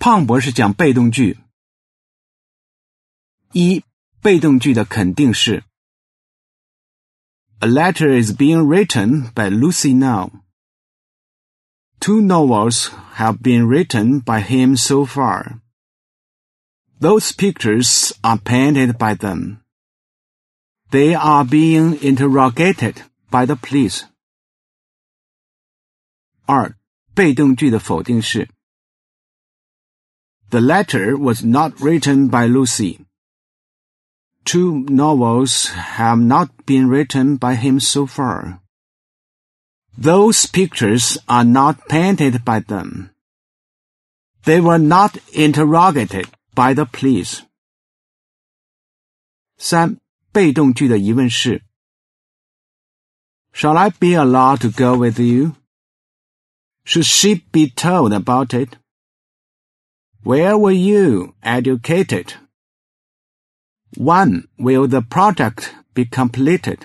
胖博士讲被动句。一、被动句的肯定式。A letter is being written by Lucy now. 2 novels have been written by him so far. Those pictures are painted by them. They are being interrogated by the police. 二、被动句的否定式。The letter was not written by Lucy. 2 novels have not been written by him so far. Those pictures are not painted by them. They were not interrogated by the police. 三、被动句的疑问式。Shall I be allowed to go with you? Should she be told about it? Where were you educated? When will the project be completed?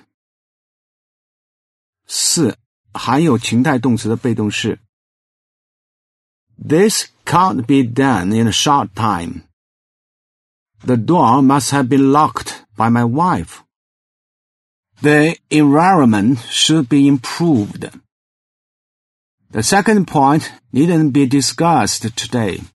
四、含有情态动词的被动式。This can't be done in a short time. The door must have been locked by my wife. The environment should be improved. The second point needn't be discussed today.